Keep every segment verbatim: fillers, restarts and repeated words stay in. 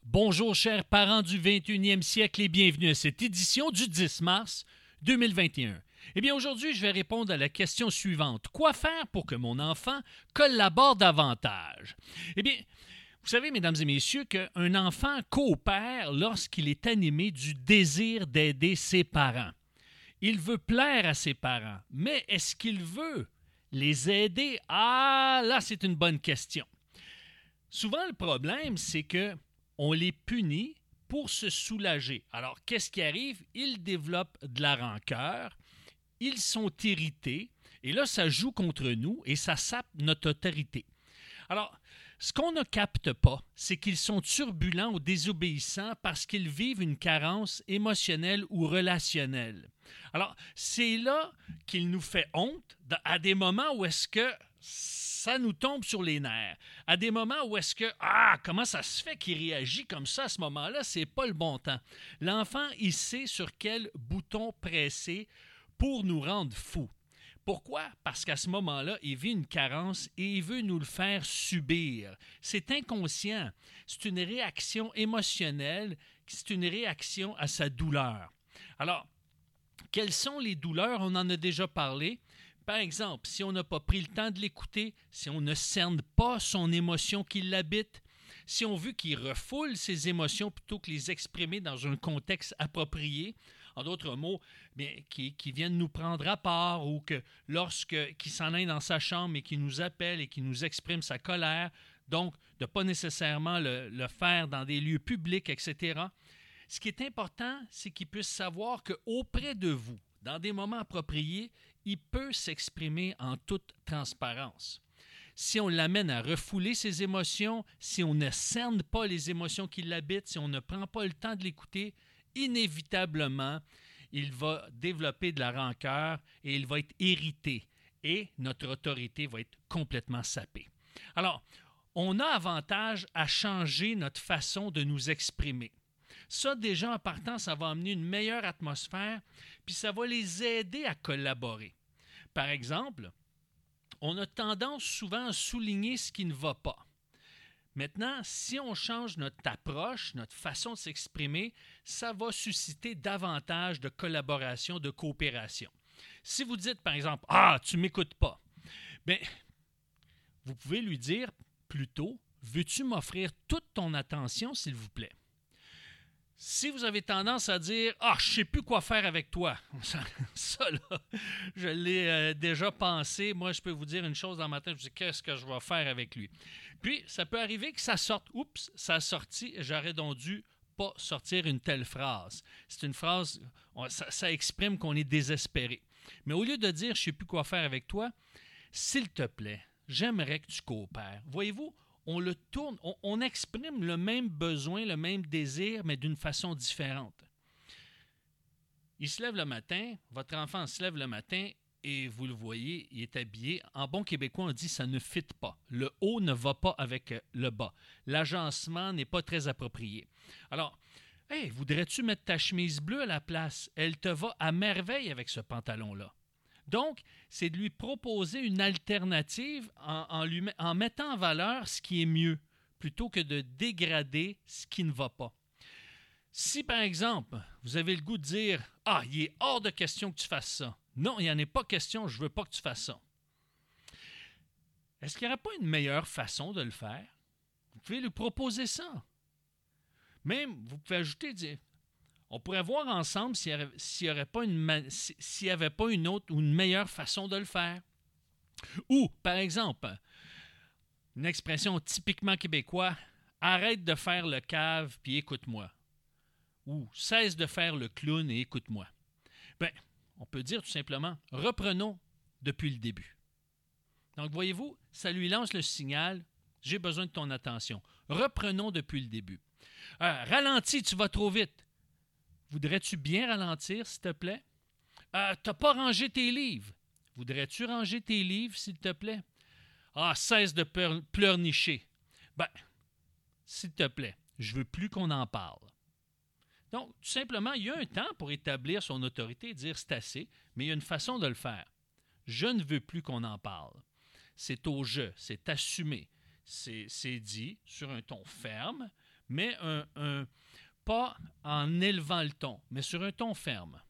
Bonjour chers parents du vingt et unième siècle et bienvenue à cette édition du dix mars deux mille vingt et un. Eh bien aujourd'hui, je vais répondre à la question suivante. Quoi faire pour que mon enfant collabore davantage? Eh bien, vous savez, mesdames et messieurs, qu'un enfant coopère lorsqu'il est animé du désir d'aider ses parents. Il veut plaire à ses parents, mais est-ce qu'il veut les aider? Ah, là, c'est une bonne question. Souvent, le problème, c'est que on les punit pour se soulager. Alors, qu'est-ce qui arrive? Ils développent de la rancœur, ils sont irrités, et là, ça joue contre nous et ça sape notre autorité. Alors, ce qu'on ne capte pas, c'est qu'ils sont turbulents ou désobéissants parce qu'ils vivent une carence émotionnelle ou relationnelle. Alors, c'est là qu'il nous fait honte à des moments où est-ce que ça nous tombe sur les nerfs. À des moments où est-ce que, ah, comment ça se fait qu'il réagit comme ça à ce moment-là, c'est pas le bon temps. L'enfant, il sait sur quel bouton presser pour nous rendre fous. Pourquoi? Parce qu'à ce moment-là, il vit une carence et il veut nous le faire subir. C'est inconscient. C'est une réaction émotionnelle, c'est une réaction à sa douleur. Alors, quelles sont les douleurs? On en a déjà parlé. Par exemple, si on n'a pas pris le temps de l'écouter, si on ne cerne pas son émotion qui l'habite, si on veut qu'il refoule ses émotions plutôt que les exprimer dans un contexte approprié, en d'autres mots, bien, qui, qui viennent nous prendre à part ou que lorsque qu'il s'en aille dans sa chambre et qu'il nous appelle et qu'il nous exprime sa colère, donc de ne pas nécessairement le, le faire dans des lieux publics, et cetera. Ce qui est important, c'est qu'il puisse savoir qu'auprès de vous, dans des moments appropriés, il peut s'exprimer en toute transparence. Si on l'amène à refouler ses émotions, si on ne cerne pas les émotions qui l'habitent, si on ne prend pas le temps de l'écouter, inévitablement, il va développer de la rancœur et il va être irrité et notre autorité va être complètement sapée. Alors, on a avantage à changer notre façon de nous exprimer. Ça, déjà, en partant, ça va amener une meilleure atmosphère, puis ça va les aider à collaborer. Par exemple, on a tendance souvent à souligner ce qui ne va pas. Maintenant, si on change notre approche, notre façon de s'exprimer, ça va susciter davantage de collaboration, de coopération. Si vous dites, par exemple, « Ah, tu ne m'écoutes pas », bien, vous pouvez lui dire plutôt, « Veux-tu m'offrir toute ton attention, s'il vous plaît? » Si vous avez tendance à dire « Ah, je ne sais plus quoi faire avec toi », ça, ça là, je l'ai euh, déjà pensé. Moi, je peux vous dire une chose dans ma tête, je me dis « Qu'est-ce que je vais faire avec lui? » Puis, ça peut arriver que ça sorte. « Oups, ça a sorti, j'aurais donc dû pas sortir une telle phrase. » C'est une phrase, ça, ça exprime qu'on est désespéré. Mais au lieu de dire « Je ne sais plus quoi faire avec toi », s'il te plaît, j'aimerais que tu coopères. Voyez-vous, on le tourne, on, on exprime le même besoin, le même désir, mais d'une façon différente. Il se lève le matin, votre enfant se lève le matin et vous le voyez, il est habillé. En bon québécois, on dit ça ne fit pas. Le haut ne va pas avec le bas. L'agencement n'est pas très approprié. Alors, hey, voudrais-tu mettre ta chemise bleue à la place? Elle te va à merveille avec ce pantalon-là. Donc, c'est de lui proposer une alternative en, en, lui, en mettant en valeur ce qui est mieux, plutôt que de dégrader ce qui ne va pas. Si, par exemple, vous avez le goût de dire « Ah, il est hors de question que tu fasses ça. Non, il n'y en a pas question, je ne veux pas que tu fasses ça. » Est-ce qu'il n'y aurait pas une meilleure façon de le faire? Vous pouvez lui proposer ça. Même, vous pouvez ajouter, dire on pourrait voir ensemble s'il n'y avait, avait pas une, s'il y avait pas une autre ou une meilleure façon de le faire. Ou, par exemple, une expression typiquement québécoise, arrête de faire le cave puis écoute-moi. Ou cesse de faire le clown et écoute-moi. Bien, on peut dire tout simplement, reprenons depuis le début. Donc, voyez-vous, ça lui lance le signal, j'ai besoin de ton attention. Reprenons depuis le début. Euh, ralentis, tu vas trop vite. Voudrais-tu bien ralentir, s'il te plaît? Euh, tu n'as pas rangé tes livres. Voudrais-tu ranger tes livres, s'il te plaît? Ah, cesse de pleurnicher. Ben, s'il te plaît, je ne veux plus qu'on en parle. Donc, tout simplement, il y a un temps pour établir son autorité et dire c'est assez, mais il y a une façon de le faire. Je ne veux plus qu'on en parle. C'est au « je », c'est assumé. C'est, c'est dit sur un ton ferme, mais un, un, pas en élevant le ton, mais sur un ton ferme.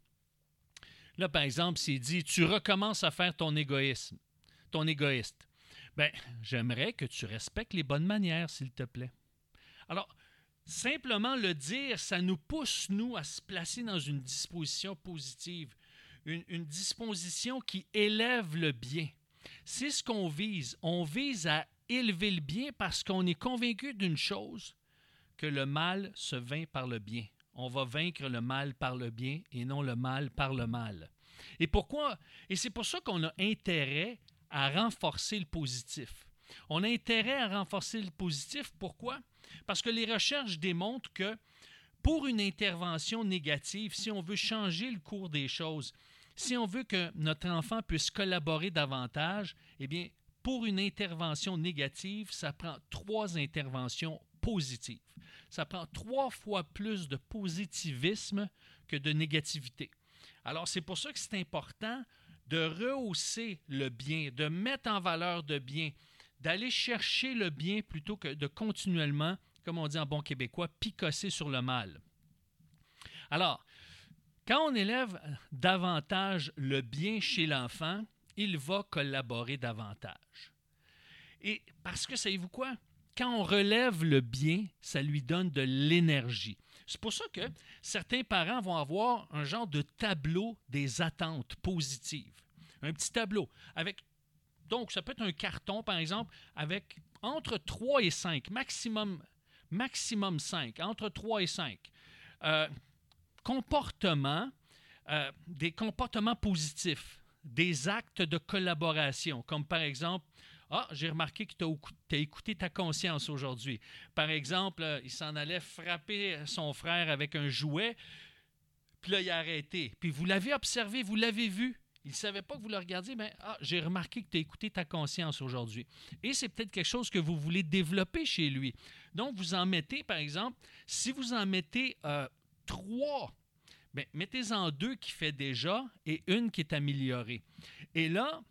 Là, par exemple, s'il dit « Tu recommences à faire ton égoïsme, ton égoïste. » Bien, j'aimerais que tu respectes les bonnes manières, s'il te plaît. Alors, simplement le dire, ça nous pousse, nous, à se placer dans une disposition positive, une, une disposition qui élève le bien. C'est ce qu'on vise. On vise à élever le bien parce qu'on est convaincu d'une chose, que le mal se vainc par le bien. On va vaincre le mal par le bien et non le mal par le mal. Et pourquoi? Et c'est pour ça qu'on a intérêt à renforcer le positif. On a intérêt à renforcer le positif. Pourquoi? Parce que les recherches démontrent que pour une intervention négative, si on veut changer le cours des choses, si on veut que notre enfant puisse collaborer davantage, eh bien, pour une intervention négative, ça prend trois interventions positives. Ça prend trois fois plus de positivisme que de négativité. Alors, c'est pour ça que c'est important de rehausser le bien, de mettre en valeur le bien, d'aller chercher le bien plutôt que de continuellement, comme on dit en bon québécois, picosser sur le mal. Alors, quand on élève davantage le bien chez l'enfant, il va collaborer davantage. Et parce que, savez-vous quoi? Quand on relève le bien, ça lui donne de l'énergie. C'est pour ça que certains parents vont avoir un genre de tableau des attentes positives. Un petit tableau avec, donc ça peut être un carton par exemple, avec entre trois et cinq, maximum, maximum cinq, entre trois et cinq. Euh, comportements, euh, des comportements positifs, des actes de collaboration, comme par exemple, ah, j'ai remarqué que tu as écouté ta conscience aujourd'hui. Par exemple, euh, il s'en allait frapper son frère avec un jouet, puis là, il a arrêté. Puis vous l'avez observé, vous l'avez vu. Il ne savait pas que vous le regardiez, mais ah, j'ai remarqué que tu as écouté ta conscience aujourd'hui. Et c'est peut-être quelque chose que vous voulez développer chez lui. Donc, vous en mettez, par exemple, si vous en mettez euh, trois, bien, mettez-en deux qui fait déjà et une qui est améliorée. Et là,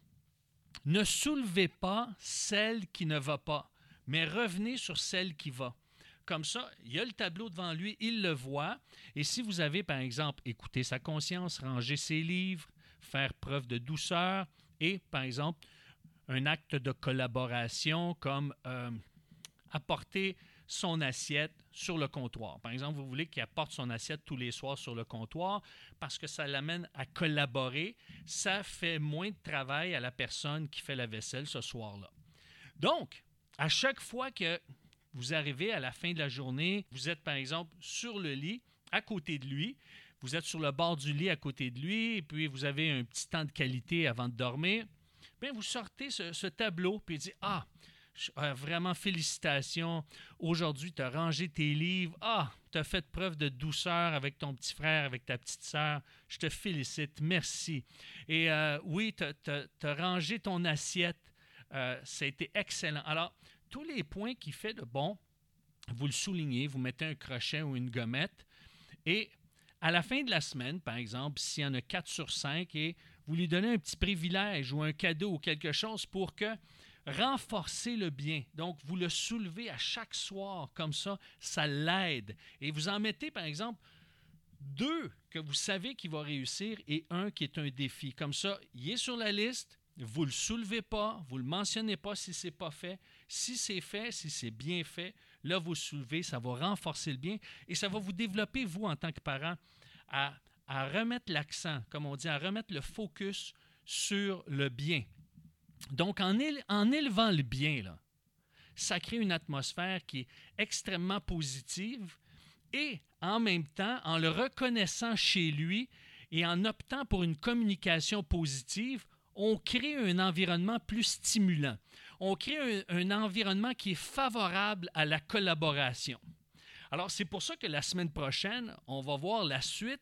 ne soulevez pas celle qui ne va pas, mais revenez sur celle qui va. Comme ça, il y a le tableau devant lui, il le voit. Et si vous avez, par exemple, écouté sa conscience, rangé ses livres, faire preuve de douceur et, par exemple, un acte de collaboration comme euh, apporter son assiette sur le comptoir. Par exemple, vous voulez qu'il apporte son assiette tous les soirs sur le comptoir parce que ça l'amène à collaborer. Ça fait moins de travail à la personne qui fait la vaisselle ce soir-là. Donc, à chaque fois que vous arrivez à la fin de la journée, vous êtes par exemple sur le lit, à côté de lui, vous êtes sur le bord du lit à côté de lui, et puis vous avez un petit temps de qualité avant de dormir, bien, vous sortez ce, ce tableau, puis dites « Ah, euh, vraiment félicitations, aujourd'hui tu as rangé tes livres, ah, tu as fait preuve de douceur avec ton petit frère, avec ta petite sœur, je te félicite, merci. Et euh, oui, tu as rangé ton assiette, euh, ça a été excellent. » Alors, tous les points qu'il fait de bon, vous le soulignez, vous mettez un crochet ou une gommette, et à la fin de la semaine, par exemple, s'il y en a quatre sur cinq, et vous lui donnez un petit privilège ou un cadeau ou quelque chose pour que renforcer le bien. Donc, vous le soulevez à chaque soir, comme ça, ça l'aide. Et vous en mettez, par exemple, deux que vous savez qu'il va réussir et un qui est un défi. Comme ça, il est sur la liste, vous ne le soulevez pas, vous ne le mentionnez pas si ce n'est pas fait. Si c'est fait, si c'est bien fait, là, vous soulevez, ça va renforcer le bien et ça va vous développer, vous, en tant que parent, à, à remettre l'accent, comme on dit, à remettre le focus sur le bien. Donc, en, éle- en élevant le bien, là, ça crée une atmosphère qui est extrêmement positive et, en même temps, en le reconnaissant chez lui et en optant pour une communication positive, on crée un environnement plus stimulant. On crée un, un environnement qui est favorable à la collaboration. Alors, c'est pour ça que la semaine prochaine, on va voir la suite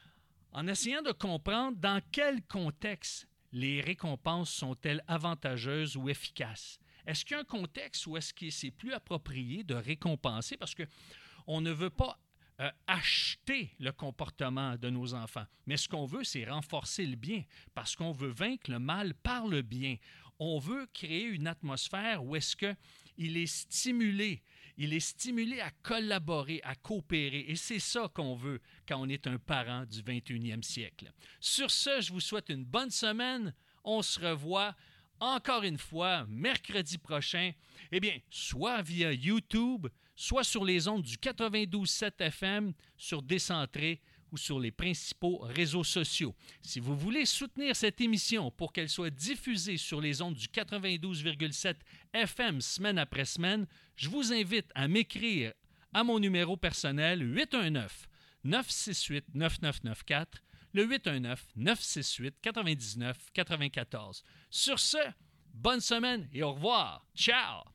en essayant de comprendre dans quel contexte les récompenses sont-elles avantageuses ou efficaces. Est-ce qu'il y a un contexte où est-ce que c'est plus approprié de récompenser? Parce qu'on ne veut pas euh, acheter le comportement de nos enfants, mais ce qu'on veut, c'est renforcer le bien, parce qu'on veut vaincre le mal par le bien. On veut créer une atmosphère où est-ce qu'il est stimulé, il est stimulé à collaborer, à coopérer. Et c'est ça qu'on veut quand on est un parent du vingt et unième siècle. Sur ce, je vous souhaite une bonne semaine. On se revoit encore une fois mercredi prochain. Eh bien, soit via YouTube, soit sur les ondes du quatre-vingt-douze sept F M, sur Décentré ou sur les principaux réseaux sociaux. Si vous voulez soutenir cette émission pour qu'elle soit diffusée sur les ondes du quatre-vingt-douze virgule sept F M semaine après semaine, je vous invite à m'écrire à mon numéro personnel huit un neuf, neuf six huit, neuf neuf neuf quatre, le huit un neuf, neuf six huit, neuf neuf neuf quatre. Sur ce, bonne semaine et au revoir. Ciao!